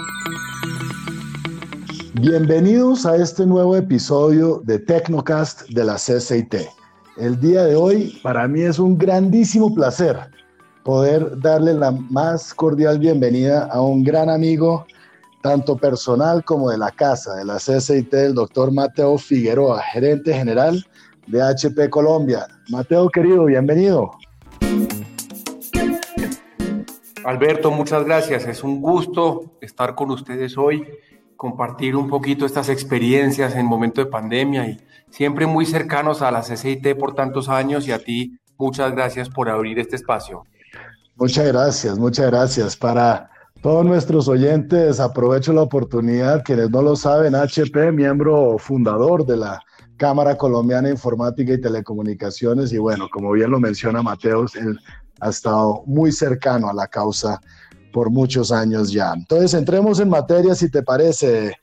Bienvenidos a este nuevo episodio de Tecnocast de la CCIT. El día de hoy para mí es un grandísimo placer poder darle la más cordial bienvenida a un gran amigo, tanto personal como de la casa de la CCIT, el doctor Mateo Figueroa, gerente general de HP Colombia. Mateo, querido, bienvenido. Alberto, muchas gracias. Es un gusto estar con ustedes hoy, compartir un poquito estas experiencias en momento de pandemia y siempre muy cercanos a la CCIT por tantos años, y a ti, muchas gracias por abrir este espacio. Muchas gracias, muchas gracias. Para todos nuestros oyentes, aprovecho la oportunidad, quienes no lo saben, HP, miembro fundador de la Cámara Colombiana de Informática y Telecomunicaciones, y bueno, como bien lo menciona Mateo, él ha estado muy cercano a la causa por muchos años ya. Entonces, entremos en materia, si te parece.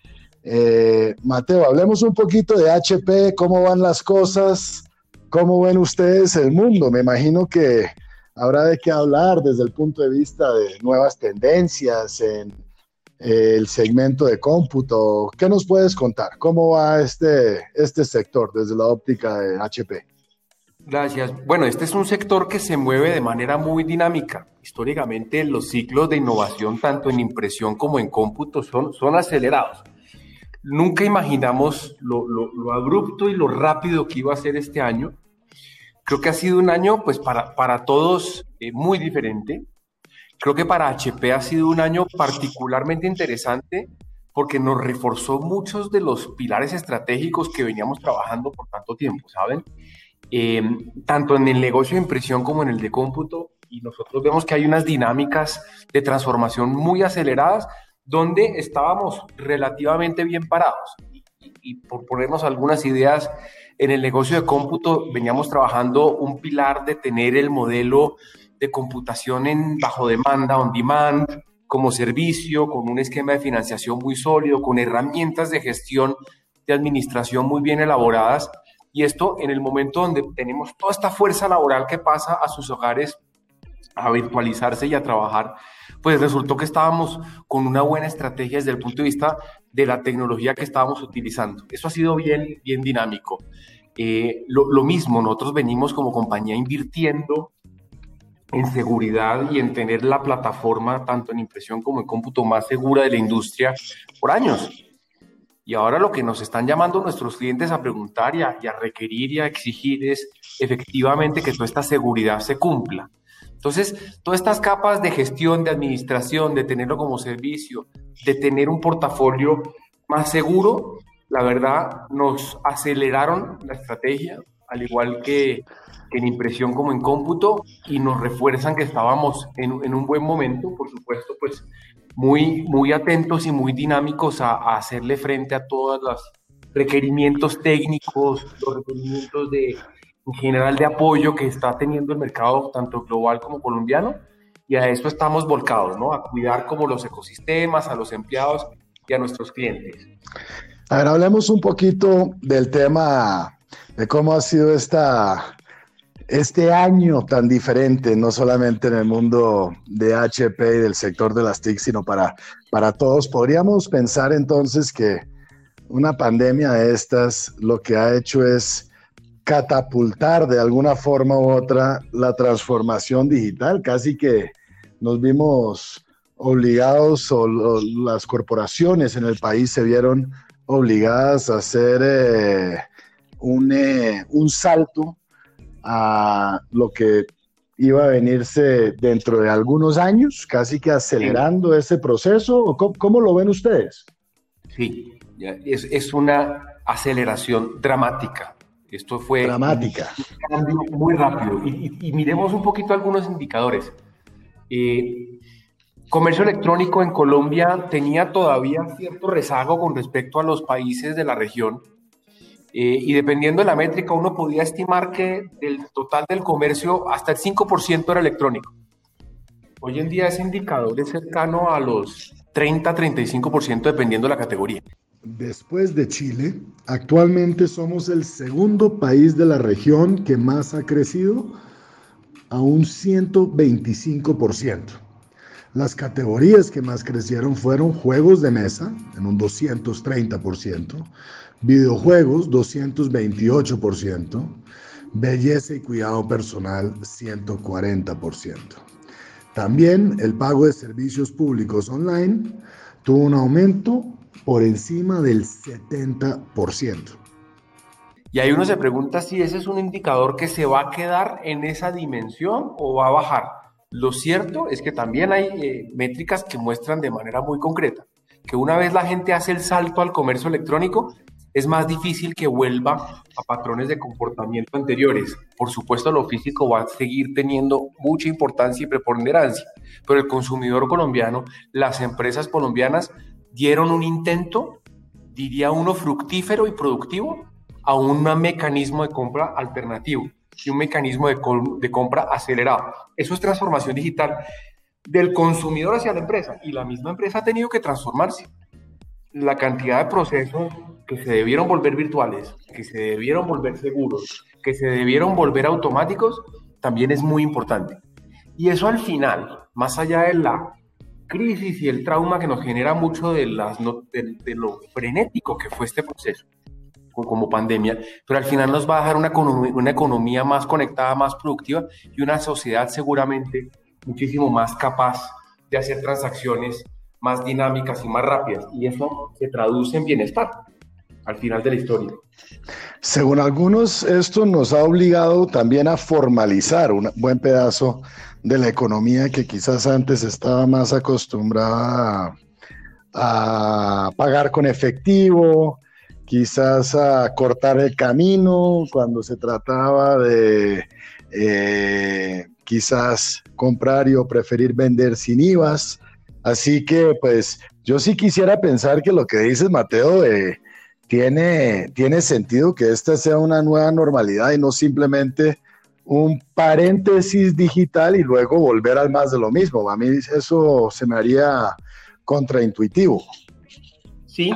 Mateo, hablemos un poquito de HP, cómo van las cosas, cómo ven ustedes el mundo. Me imagino que habrá de qué hablar desde el punto de vista de nuevas tendencias en el segmento de cómputo. ¿Qué nos puedes contar? ¿Cómo va este sector desde la óptica de HP? Gracias. Bueno, este es un sector que se mueve de manera muy dinámica. Históricamente, los ciclos de innovación, tanto en impresión como en cómputo, son acelerados. Nunca imaginamos lo abrupto y lo rápido que iba a ser este año. Creo que ha sido un año, pues, para todos muy diferente. Creo que para HP ha sido un año particularmente interesante porque nos reforzó muchos de los pilares estratégicos que veníamos trabajando por tanto tiempo, ¿saben? Tanto en el negocio de impresión como en el de cómputo, y nosotros vemos que hay unas dinámicas de transformación muy aceleradas donde estábamos relativamente bien parados. Y por ponernos algunas ideas, en el negocio de cómputo veníamos trabajando un pilar de tener el modelo de computación en bajo demanda, on demand, como servicio, con un esquema de financiación muy sólido, con herramientas de gestión de administración muy bien elaboradas. Y esto en el momento donde tenemos toda esta fuerza laboral que pasa a sus hogares a virtualizarse y a trabajar, pues resultó que estábamos con una buena estrategia desde el punto de vista de la tecnología que estábamos utilizando. Eso ha sido bien dinámico. Lo mismo, nosotros venimos como compañía invirtiendo en seguridad y en tener la plataforma, tanto en impresión como en cómputo, más segura de la industria por años. Y ahora lo que nos están llamando nuestros clientes a preguntar y a requerir y a exigir es efectivamente que toda esta seguridad se cumpla. Entonces, todas estas capas de gestión, de administración, de tenerlo como servicio, de tener un portafolio más seguro, la verdad nos aceleraron la estrategia, al igual que en impresión como en cómputo, y nos refuerzan que estábamos en un buen momento, por supuesto, pues muy atentos y muy dinámicos a hacerle frente a todos los requerimientos técnicos, los requerimientos en general de apoyo que está teniendo el mercado, tanto global como colombiano, y a esto estamos volcados, ¿no? A cuidar como los ecosistemas, a los empleados y a nuestros clientes. A ver, hablemos un poquito del tema de cómo ha sido este año tan diferente, no solamente en el mundo de HP y del sector de las TIC, sino para todos. Podríamos pensar entonces que una pandemia de estas lo que ha hecho es catapultar de alguna forma u otra la transformación digital. Casi que nos vimos obligados, o las corporaciones en el país se vieron obligadas a hacer un salto a lo que iba a venirse dentro de algunos años, casi que acelerando ese proceso. ¿Cómo lo ven ustedes? Sí, es una aceleración dramática. Esto fue dramática. Un cambio muy rápido. Y miremos un poquito algunos indicadores. Comercio electrónico en Colombia tenía todavía cierto rezago con respecto a los países de la región. Y dependiendo de la métrica, uno podía estimar que del total del comercio hasta el 5% era electrónico. Hoy en día ese indicador es cercano a los 30-35% dependiendo de la categoría. Después de Chile, actualmente somos el segundo país de la región que más ha crecido, a un 125%. Las categorías que más crecieron fueron juegos de mesa, en un 230%, videojuegos, 228%, belleza y cuidado personal, 140%. También el pago de servicios públicos online tuvo un aumento por encima del 70%. Y ahí uno se pregunta si ese es un indicador que se va a quedar en esa dimensión o va a bajar. Lo cierto es que también hay métricas que muestran de manera muy concreta que una vez la gente hace el salto al comercio electrónico, es más difícil que vuelva a patrones de comportamiento anteriores. Por supuesto, lo físico va a seguir teniendo mucha importancia y preponderancia, pero el consumidor colombiano, las empresas colombianas dieron un intento, diría uno, fructífero y productivo a un mecanismo de compra alternativo y un mecanismo de compra acelerado. Eso es transformación digital del consumidor hacia la empresa, y la misma empresa ha tenido que transformarse. La cantidad de procesos que se debieron volver virtuales, que se debieron volver seguros, que se debieron volver automáticos, también es muy importante. Y eso al final, más allá de la crisis y el trauma que nos genera mucho de lo frenético que fue este proceso, como pandemia, pero al final nos va a dejar una economía más conectada, más productiva y una sociedad seguramente muchísimo más capaz de hacer transacciones más dinámicas y más rápidas. Y eso se traduce en bienestar al final de la historia. Según algunos, esto nos ha obligado también a formalizar un buen pedazo de la economía que quizás antes estaba más acostumbrada a pagar con efectivo, quizás a cortar el camino cuando se trataba de quizás comprar o preferir vender sin IVAs. Así que pues yo sí quisiera pensar que lo que dices, Mateo, tiene sentido, que esta sea una nueva normalidad y no simplemente un paréntesis digital y luego volver al más de lo mismo. A mí eso se me haría contraintuitivo. Sí,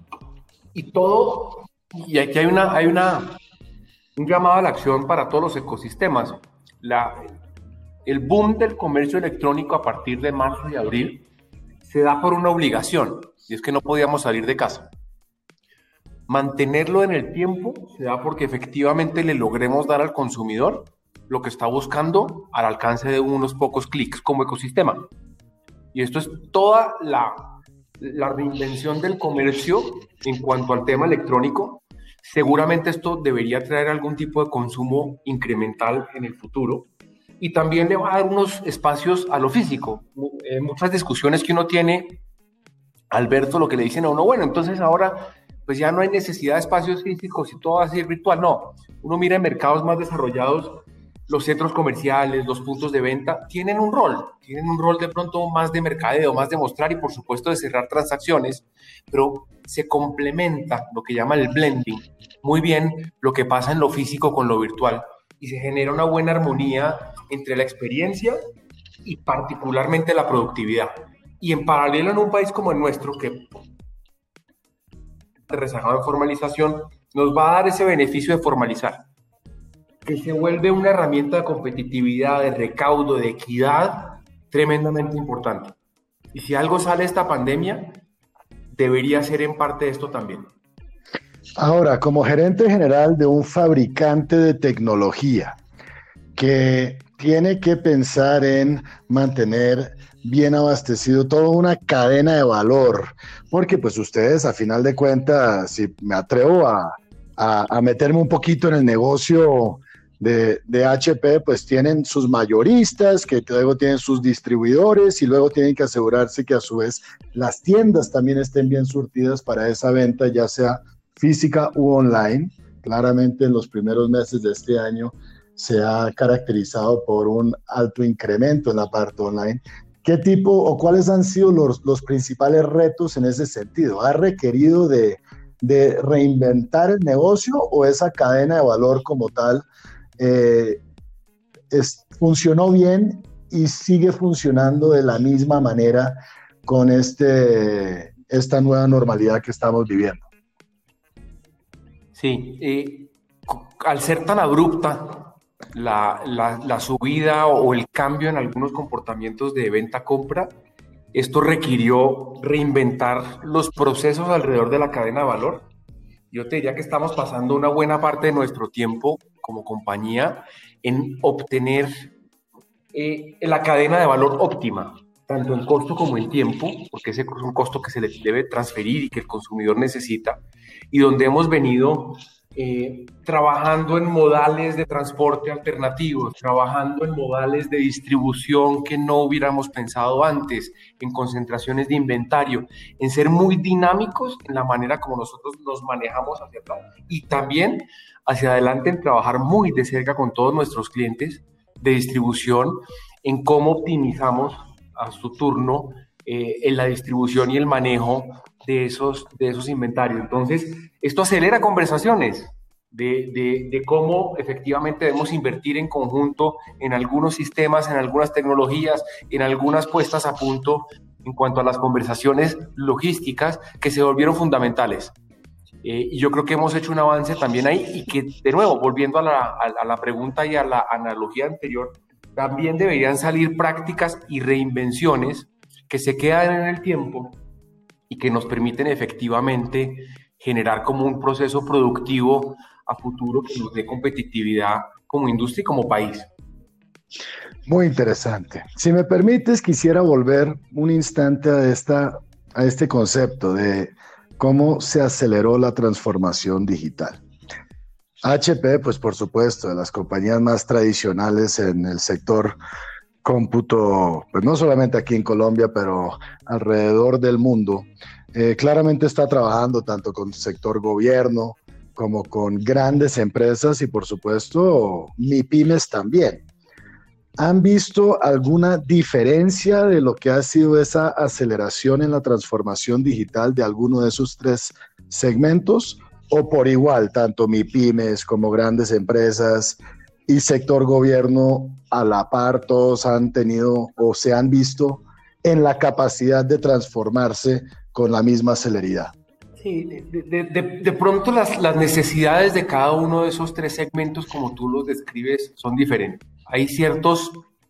y aquí hay un llamado a la acción para todos los ecosistemas. El boom del comercio electrónico a partir de marzo y abril se da por una obligación, y es que no podíamos salir de casa. Mantenerlo en el tiempo se da porque efectivamente le logremos dar al consumidor lo que está buscando al alcance de unos pocos clics como ecosistema. Y esto es toda la reinvención del comercio en cuanto al tema electrónico. Seguramente esto debería traer algún tipo de consumo incremental en el futuro, y también le va a dar unos espacios a lo físico. Muchas discusiones que uno tiene, Alberto, lo que le dicen a uno, bueno, entonces ahora pues ya no hay necesidad de espacios físicos y todo va a ser virtual. No, uno mira en mercados más desarrollados, los centros comerciales, los puntos de venta tienen un rol de pronto más de mercadeo, más de mostrar y por supuesto de cerrar transacciones, pero se complementa lo que llama el blending muy bien lo que pasa en lo físico con lo virtual, y se genera una buena armonía entre la experiencia y particularmente la productividad. Y en paralelo, en un país como el nuestro, que rezagado en formalización, nos va a dar ese beneficio de formalizar, que se vuelve una herramienta de competitividad, de recaudo, de equidad tremendamente importante. Y si algo sale de esta pandemia, debería ser en parte esto también. Ahora, como gerente general de un fabricante de tecnología que tiene que pensar en mantener bien abastecido toda una cadena de valor, porque pues ustedes a final de cuentas, si me atrevo a meterme un poquito en el negocio de HP, pues tienen sus mayoristas, que luego tienen sus distribuidores y luego tienen que asegurarse que a su vez las tiendas también estén bien surtidas para esa venta, ya sea física u online. Claramente en los primeros meses de este año se ha caracterizado por un alto incremento en la parte online. ¿Qué tipo o cuáles han sido los principales retos en ese sentido? ¿Ha requerido de reinventar el negocio o esa cadena de valor como tal funcionó bien y sigue funcionando de la misma manera con esta nueva normalidad que estamos viviendo? Sí, al ser tan abrupta la subida o el cambio en algunos comportamientos de venta-compra. Esto requirió reinventar los procesos alrededor de la cadena de valor. Yo te diría que estamos pasando una buena parte de nuestro tiempo como compañía en obtener la cadena de valor óptima, tanto en costo como en tiempo, porque ese es un costo que se le debe transferir y que el consumidor necesita, y donde hemos venido trabajando en modales de transporte alternativos, trabajando en modales de distribución que no hubiéramos pensado antes, en concentraciones de inventario, en ser muy dinámicos en la manera como nosotros nos manejamos hacia atrás y también hacia adelante en trabajar muy de cerca con todos nuestros clientes de distribución en cómo optimizamos a su turno en la distribución y el manejo de esos inventarios. Entonces, esto acelera conversaciones de cómo efectivamente debemos invertir en conjunto en algunos sistemas, en algunas tecnologías, en algunas puestas a punto en cuanto a las conversaciones logísticas que se volvieron fundamentales. Y yo creo que hemos hecho un avance también ahí y que, de nuevo, volviendo a la pregunta y a la analogía anterior, también deberían salir prácticas y reinvenciones que se quedan en el tiempo y que nos permiten efectivamente generar como un proceso productivo a futuro que nos dé competitividad como industria y como país. Muy interesante. Si me permites, quisiera volver un instante a este concepto de cómo se aceleró la transformación digital. HP, pues por supuesto, de las compañías más tradicionales en el sector cómputo, pues no solamente aquí en Colombia, pero alrededor del mundo, claramente está trabajando tanto con el sector gobierno como con grandes empresas y por supuesto MIPYMES también. ¿Han visto alguna diferencia de lo que ha sido esa aceleración en la transformación digital de alguno de esos tres segmentos? ¿O por igual, tanto MIPYMES como grandes empresas y sector gobierno a la par, todos han tenido o se han visto en la capacidad de transformarse con la misma celeridad? Sí, de pronto las necesidades de cada uno de esos tres segmentos, como tú los describes, son diferentes. Hay ciertos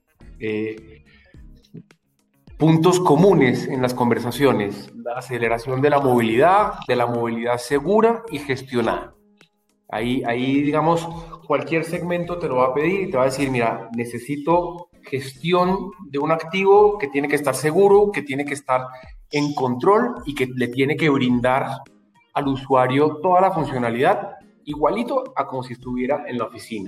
puntos comunes en las conversaciones: la aceleración de la movilidad segura y gestionada. Ahí, digamos, cualquier segmento te lo va a pedir y te va a decir, mira, necesito gestión de un activo que tiene que estar seguro, que tiene que estar en control y que le tiene que brindar al usuario toda la funcionalidad, igualito a como si estuviera en la oficina.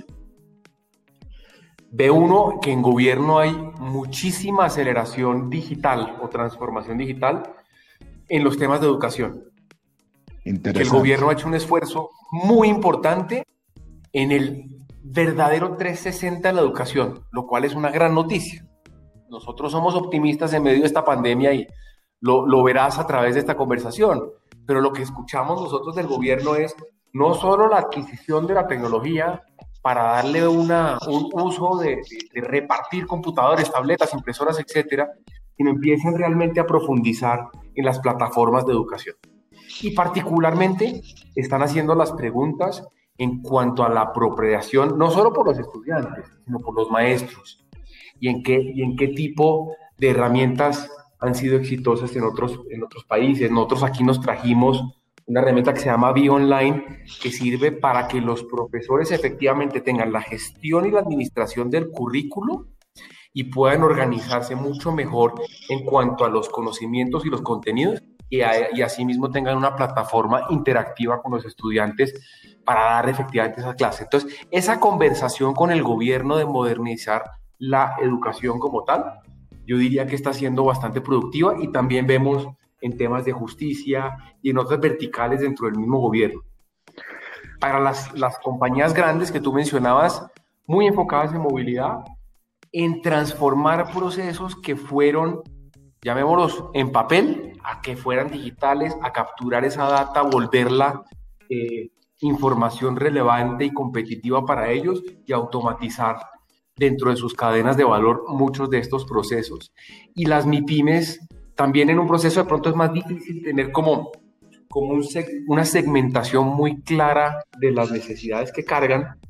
Ve uno que en gobierno hay muchísima aceleración digital o transformación digital en los temas de educación. Que el gobierno ha hecho un esfuerzo muy importante en el verdadero 360 de la educación, lo cual es una gran noticia. Nosotros somos optimistas en medio de esta pandemia y lo verás a través de esta conversación, pero lo que escuchamos nosotros del gobierno es no solo la adquisición de la tecnología para darle un uso de repartir computadores, tabletas, impresoras, etcétera, sino empiezan realmente a profundizar en las plataformas de educación. Y particularmente están haciendo las preguntas en cuanto a la apropiación, no solo por los estudiantes, sino por los maestros, y en qué tipo de herramientas han sido exitosas en otros países. Nosotros aquí nos trajimos una herramienta que se llama BioOnline, que sirve para que los profesores efectivamente tengan la gestión y la administración del currículo y puedan organizarse mucho mejor en cuanto a los conocimientos y los contenidos, y asimismo tengan una plataforma interactiva con los estudiantes para dar efectivamente esa clase. Entonces, esa conversación con el gobierno de modernizar la educación como tal, yo diría que está siendo bastante productiva, y también vemos en temas de justicia y en otras verticales dentro del mismo gobierno. Para las compañías grandes que tú mencionabas, muy enfocadas en movilidad, en transformar procesos que fueron, llamémoslos, en papel, a que fueran digitales, a capturar esa data, volverla información relevante y competitiva para ellos, y automatizar dentro de sus cadenas de valor muchos de estos procesos. Y las MIPYMES también en un proceso de pronto es más difícil tener como una segmentación muy clara de las necesidades que cargan,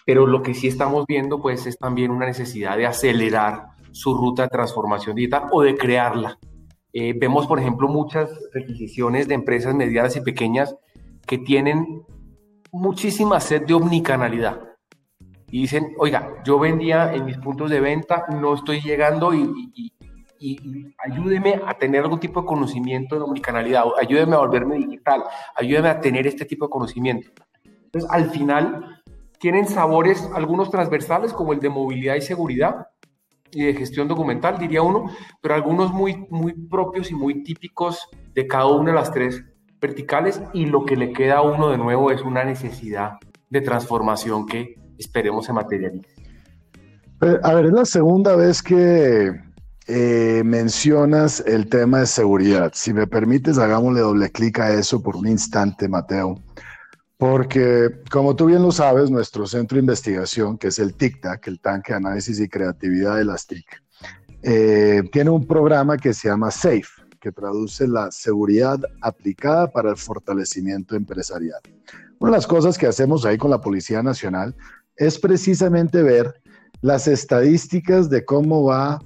pero lo que sí estamos viendo pues es también una necesidad de acelerar su ruta de transformación digital o de crearla. Vemos, por ejemplo, muchas requisiciones de empresas medianas y pequeñas que tienen muchísima sed de omnicanalidad. Y dicen, oiga, yo vendía en mis puntos de venta, no estoy llegando y ayúdeme a tener algún tipo de conocimiento de omnicanalidad, ayúdeme a volverme digital, ayúdeme a tener este tipo de conocimiento. Entonces, al final, tienen sabores, algunos transversales, como el de movilidad y seguridad, y de gestión documental, diría uno, pero algunos muy, muy propios y muy típicos de cada una de las tres verticales, y lo que le queda a uno de nuevo es una necesidad de transformación que esperemos se materialice. A ver, es la segunda vez que mencionas el tema de seguridad. Si me permites, hagámosle doble clic a eso por un instante, Mateo. Porque, como tú bien lo sabes, nuestro centro de investigación, que es el TICTAC, el Tanque de Análisis y Creatividad de las TIC, tiene un programa que se llama SAFE, que traduce la seguridad aplicada para el fortalecimiento empresarial. Una de las cosas que hacemos ahí con la Policía Nacional es precisamente ver las estadísticas de cómo va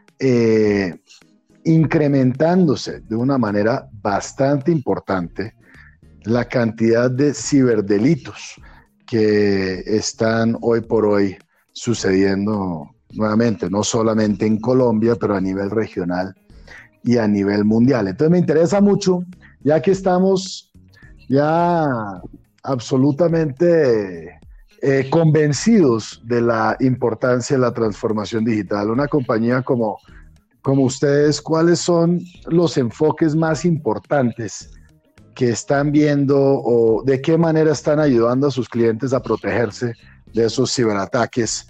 incrementándose de una manera bastante importante la cantidad de ciberdelitos que están hoy por hoy sucediendo nuevamente, no solamente en Colombia, pero a nivel regional y a nivel mundial. Entonces me interesa mucho, ya que estamos ya absolutamente convencidos de la importancia de la transformación digital. Una compañía como ustedes, ¿cuáles son los enfoques más importantes que están viendo o de qué manera están ayudando a sus clientes a protegerse de esos ciberataques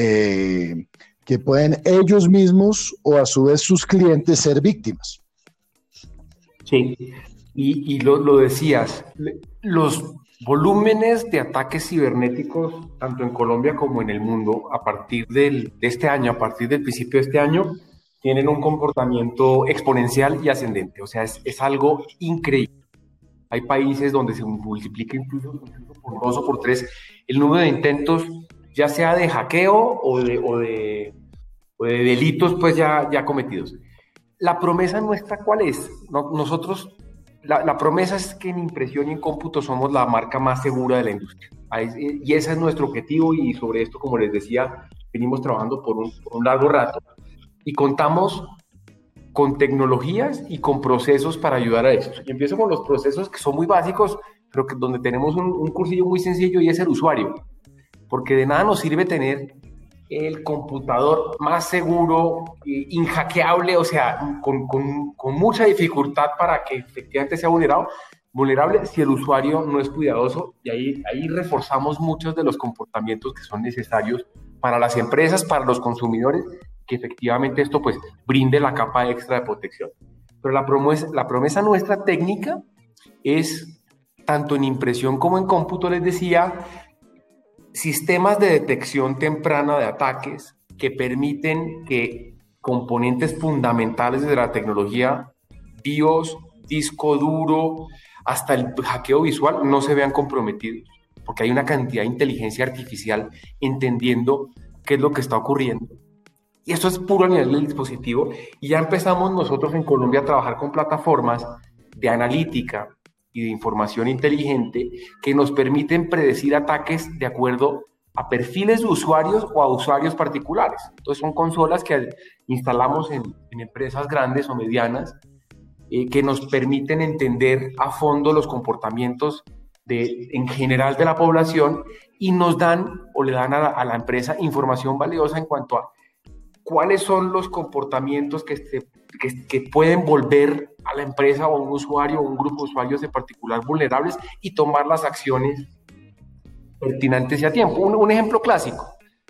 que pueden ellos mismos o a su vez sus clientes ser víctimas? Sí, y lo decías, los volúmenes de ataques cibernéticos, tanto en Colombia como en el mundo, a partir de este año, a partir del principio de este año, tienen un comportamiento exponencial y ascendente. O sea, es algo increíble. Hay países donde se multiplica incluso por 2 o por 3 el número de intentos, ya sea de hackeo o de delitos pues ya cometidos. La promesa nuestra, ¿cuál es? Nosotros, la promesa es que en impresión y en cómputo somos la marca más segura de la industria. Y ese es nuestro objetivo, y sobre esto, como les decía, venimos trabajando por un largo rato. Y contamos con tecnologías y con procesos para ayudar a eso. Y empiezo con los procesos que son muy básicos, pero que donde tenemos un cursillo muy sencillo, y es el usuario. Porque de nada nos sirve tener el computador más seguro, inhackeable, o sea, con mucha dificultad para que efectivamente sea vulnerable si el usuario no es cuidadoso. Y ahí reforzamos muchos de los comportamientos que son necesarios para las empresas, para los consumidores, que efectivamente esto pues brinde la capa extra de protección. Pero la promesa nuestra técnica es, tanto en impresión como en cómputo, les decía, sistemas de detección temprana de ataques que permiten que componentes fundamentales de la tecnología, BIOS, disco duro, hasta el hackeo visual, no se vean comprometidos, porque hay una cantidad de inteligencia artificial entendiendo qué es lo que está ocurriendo. Y esto es puro a nivel del dispositivo, y ya empezamos nosotros en Colombia a trabajar con plataformas de analítica y de información inteligente que nos permiten predecir ataques de acuerdo a perfiles de usuarios o a usuarios particulares. Entonces son consolas que instalamos en empresas grandes o medianas que nos permiten entender a fondo los comportamientos en general de la población, y nos dan o le dan a la empresa información valiosa en cuanto a cuáles son los comportamientos que pueden volver a la empresa o a un usuario o un grupo de usuarios en particular vulnerables, y tomar las acciones pertinentes y a tiempo. Un ejemplo clásico,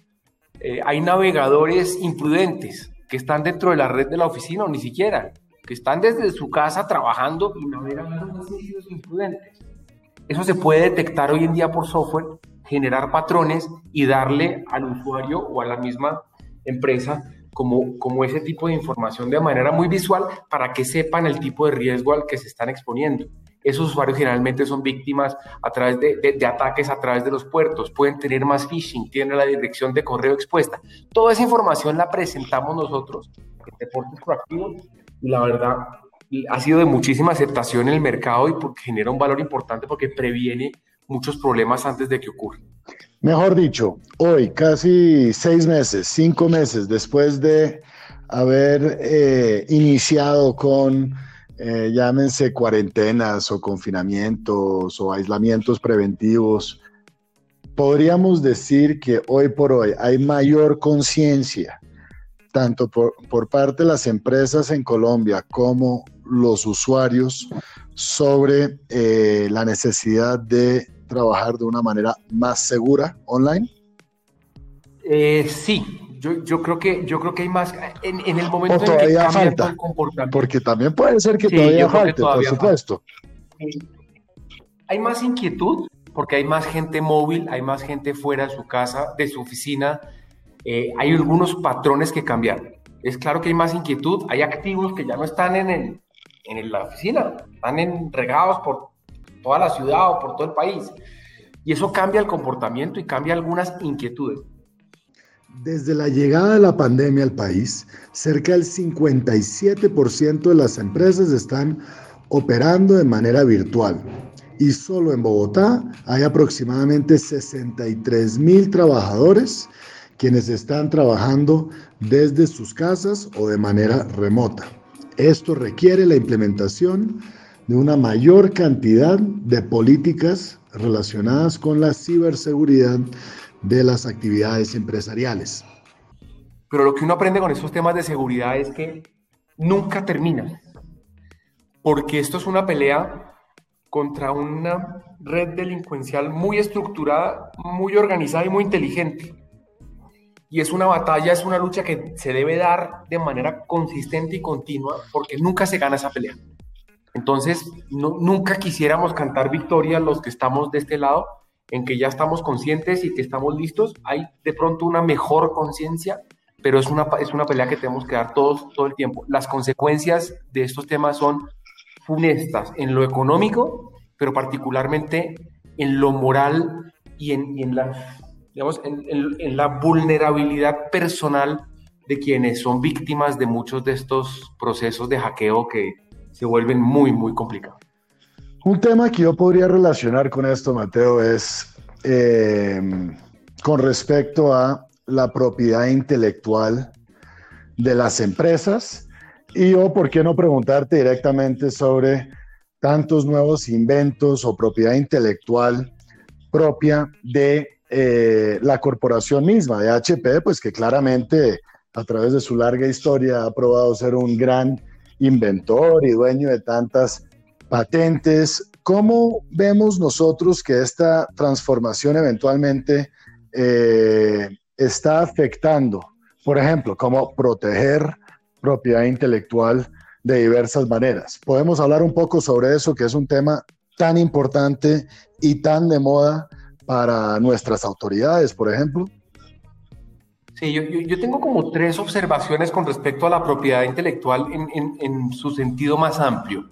hay navegadores imprudentes que están dentro de la red de la oficina, o ni siquiera, que están desde su casa trabajando y navegan sitios imprudentes. Eso se puede detectar hoy en día por software, generar patrones y darle al usuario o a la misma empresa como ese tipo de información de manera muy visual, para que sepan el tipo de riesgo al que se están exponiendo. Esos usuarios generalmente son víctimas a través de ataques a través de los puertos, pueden tener más phishing, tienen la dirección de correo expuesta. Toda esa información la presentamos nosotros en Deportes Proactivos y la verdad ha sido de muchísima aceptación en el mercado y porque genera un valor importante porque previene muchos problemas antes de que ocurran. Mejor dicho, hoy, casi 6 meses, 5 meses después de haber iniciado con, llámense cuarentenas o confinamientos o aislamientos preventivos, podríamos decir que hoy por hoy hay mayor conciencia, tanto por parte de las empresas en Colombia como los usuarios, sobre la necesidad de trabajar de una manera más segura online. Sí, yo creo que hay más en el momento o todavía en que cambia falta, todo el comportamiento. porque también puede ser que Sí, todavía yo creo que falte, todavía por supuesto. Hay más inquietud porque hay más gente móvil, hay más gente fuera de su casa, de su oficina. Hay algunos patrones que cambiaron. Es claro que hay más inquietud, hay activos que ya no están en la oficina, están regados por toda la ciudad o por todo el país. Y eso cambia el comportamiento y cambia algunas inquietudes. Desde la llegada de la pandemia al país, cerca del 57% de las empresas están operando de manera virtual. Y solo en Bogotá hay aproximadamente 63,000 trabajadores quienes están trabajando desde sus casas o de manera remota. Esto requiere la implementación de una mayor cantidad de políticas relacionadas con la ciberseguridad de las actividades empresariales. Pero lo que uno aprende con estos temas de seguridad es que nunca termina, porque esto es una pelea contra una red delincuencial muy estructurada, muy organizada y muy inteligente. Y es una batalla, es una lucha que se debe dar de manera consistente y continua, porque nunca se gana esa pelea. Entonces, nunca quisiéramos cantar victoria los que estamos de este lado, en que ya estamos conscientes y que estamos listos. Hay de pronto una mejor conciencia, pero es una pelea que tenemos que dar todos todo el tiempo. Las consecuencias de estos temas son funestas en lo económico, pero particularmente en lo moral y en la vulnerabilidad personal de quienes son víctimas de muchos de estos procesos de hackeo que se vuelven muy, muy complicados. Un tema que yo podría relacionar con esto, Mateo, es con respecto a la propiedad intelectual de las empresas. Y yo, ¿por qué no preguntarte directamente sobre tantos nuevos inventos o propiedad intelectual propia de la corporación misma, de HP, pues que claramente a través de su larga historia ha probado ser un gran inventor y dueño de tantas patentes? ¿Cómo vemos nosotros que esta transformación eventualmente está afectando, por ejemplo, cómo proteger propiedad intelectual de diversas maneras? ¿Podemos hablar un poco sobre eso, que es un tema tan importante y tan de moda para nuestras autoridades, por ejemplo? Sí, yo tengo como 3 observaciones con respecto a la propiedad intelectual en su sentido más amplio.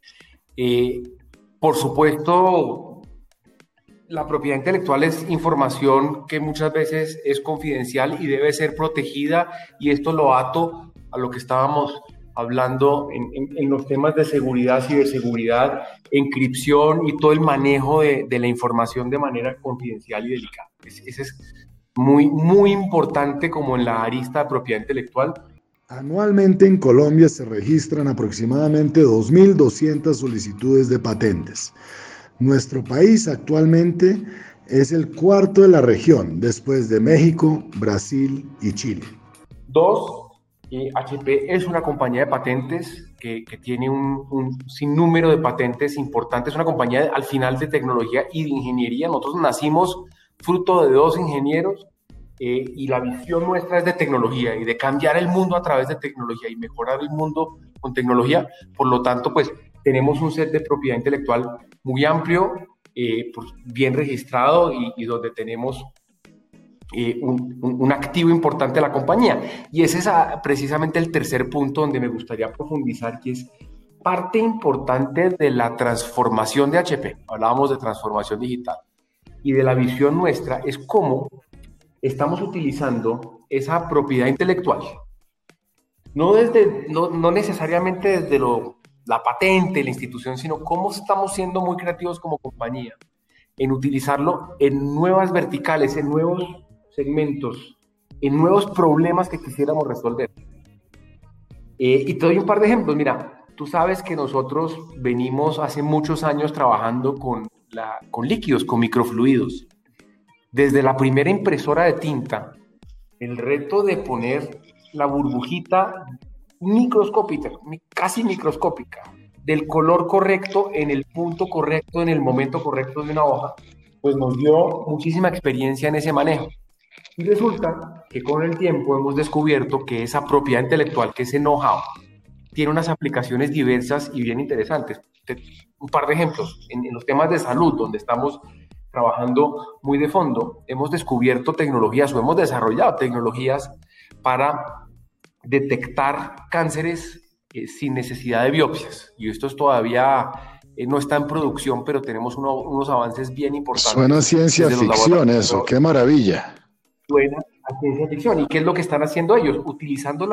Por supuesto, la propiedad intelectual es información que muchas veces es confidencial y debe ser protegida, y esto lo ato a lo que estábamos hablando en los temas de seguridad, ciberseguridad, encripción y todo el manejo de la información de manera confidencial y delicada. Ese es muy, muy importante como en la arista de propiedad intelectual. Anualmente en Colombia se registran aproximadamente 2.200 solicitudes de patentes. Nuestro país actualmente es el 4º de la región, después de México, Brasil y Chile. 2, HP es una compañía de patentes que tiene un sinnúmero de patentes importantes. Es una compañía al final de tecnología y de ingeniería. Nosotros nacimos fruto de 2 ingenieros y la visión nuestra es de tecnología y de cambiar el mundo a través de tecnología y mejorar el mundo con tecnología. Por lo tanto, pues tenemos un set de propiedad intelectual muy amplio, pues, bien registrado y donde tenemos un activo importante de la compañía. Y ese es precisamente el tercer punto donde me gustaría profundizar, que es parte importante de la transformación de HP, hablábamos de transformación digital, y de la visión nuestra es cómo estamos utilizando esa propiedad intelectual, no necesariamente desde la patente, la institución, sino cómo estamos siendo muy creativos como compañía en utilizarlo en nuevas verticales, en nuevos segmentos, en nuevos problemas que quisiéramos resolver. Y te doy un par de ejemplos. Mira, tú sabes que nosotros venimos hace muchos años trabajando con líquidos, con microfluidos. Desde la primera impresora de tinta, el reto de poner la burbujita microscópica, casi microscópica, del color correcto, en el punto correcto, en el momento correcto de una hoja, pues nos dio muchísima experiencia en ese manejo. Y resulta que con el tiempo hemos descubierto que esa propiedad intelectual, que ese know-how, tiene unas aplicaciones diversas y bien interesantes. Un par de ejemplos. En los temas de salud, donde estamos trabajando muy de fondo, hemos descubierto tecnologías o hemos desarrollado tecnologías para detectar cánceres sin necesidad de biopsias. Y esto es todavía no está en producción, pero tenemos unos avances bien importantes. Suena a ciencia ficción eso, qué maravilla. Suena a ciencia ficción. ¿Y qué es lo que están haciendo ellos? Utilizando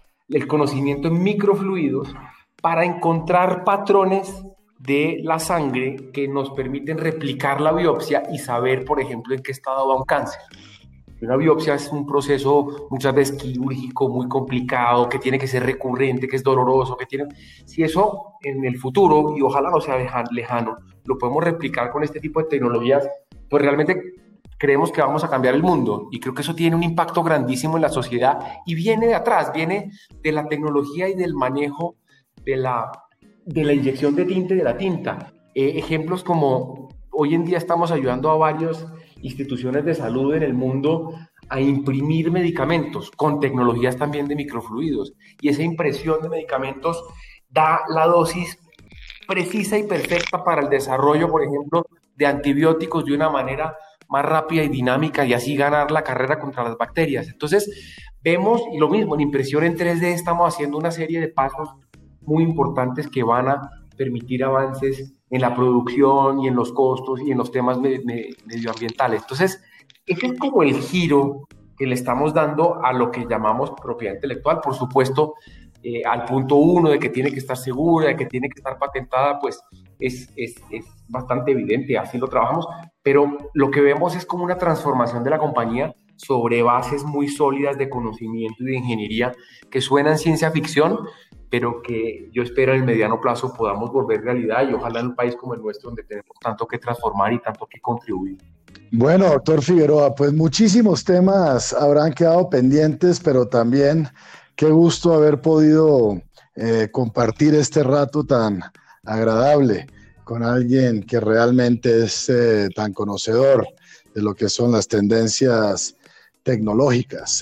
el conocimiento en microfluidos para encontrar patrones de la sangre que nos permiten replicar la biopsia y saber, por ejemplo, en qué estado va un cáncer. Una biopsia es un proceso muchas veces quirúrgico, muy complicado, que tiene que ser recurrente, que es doloroso, Si eso en el futuro, y ojalá no sea lejano, lo podemos replicar con este tipo de tecnologías, pues realmente creemos que vamos a cambiar el mundo. Y creo que eso tiene un impacto grandísimo en la sociedad y viene de atrás, viene de la tecnología y del manejo de la inyección de tinta y de la tinta. Ejemplos como hoy en día estamos ayudando a varias instituciones de salud en el mundo a imprimir medicamentos con tecnologías también de microfluidos. Y esa impresión de medicamentos da la dosis precisa y perfecta para el desarrollo, por ejemplo, de antibióticos de una manera más rápida y dinámica y así ganar la carrera contra las bacterias. Entonces, vemos, y lo mismo, en impresión en 3D estamos haciendo una serie de pasos muy importantes que van a permitir avances en la producción y en los costos y en los temas medioambientales. Entonces, ese es como el giro que le estamos dando a lo que llamamos propiedad intelectual. Por supuesto, al punto 1 de que tiene que estar segura, de que tiene que estar patentada, pues es bastante evidente, así lo trabajamos, pero lo que vemos es como una transformación de la compañía sobre bases muy sólidas de conocimiento y de ingeniería que suenan ciencia ficción, pero que yo espero en el mediano plazo podamos volver realidad y ojalá en un país como el nuestro donde tenemos tanto que transformar y tanto que contribuir. Bueno, doctor Figueroa, pues muchísimos temas habrán quedado pendientes, pero también qué gusto haber podido compartir este rato tan agradable con alguien que realmente es tan conocedor de lo que son las tendencias tecnológicas.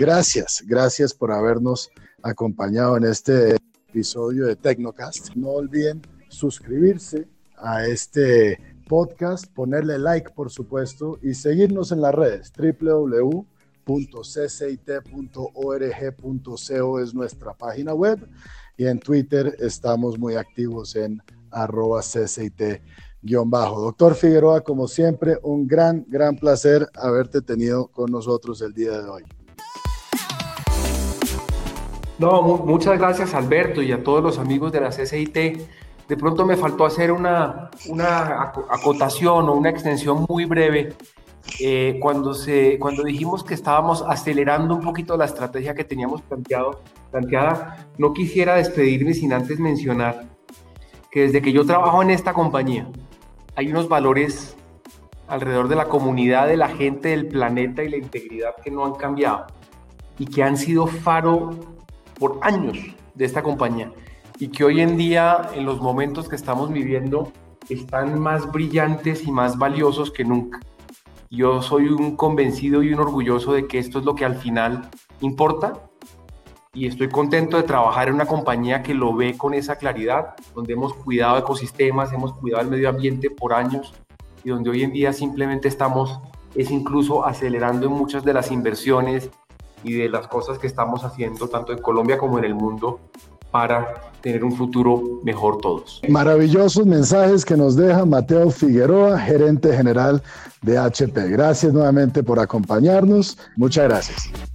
Gracias por habernos acompañado en este episodio de Tecnocast. No olviden suscribirse a este podcast, ponerle like, por supuesto, y seguirnos en las redes. www.ccit.org.co es nuestra página web y en Twitter estamos muy activos en @ccit_. Doctor Figueroa, como siempre, un gran placer haberte tenido con nosotros el día de hoy. No, muchas gracias, Alberto, y a todos los amigos de la CCIT. De pronto me faltó hacer una acotación o una extensión muy breve. Cuando dijimos que estábamos acelerando un poquito la estrategia que teníamos planteada, no quisiera despedirme sin antes mencionar que desde que yo trabajo en esta compañía hay unos valores alrededor de la comunidad, de la gente, del planeta y la integridad que no han cambiado y que han sido faro por años de esta compañía y que hoy en día, en los momentos que estamos viviendo, están más brillantes y más valiosos que nunca. Yo soy un convencido y un orgulloso de que esto es lo que al final importa y estoy contento de trabajar en una compañía que lo ve con esa claridad, donde hemos cuidado ecosistemas, hemos cuidado el medio ambiente por años y donde hoy en día simplemente estamos incluso acelerando en muchas de las inversiones y de las cosas que estamos haciendo tanto en Colombia como en el mundo para tener un futuro mejor todos. Maravillosos mensajes que nos deja Mateo Figueroa, gerente general de HP. Gracias nuevamente por acompañarnos. Muchas gracias.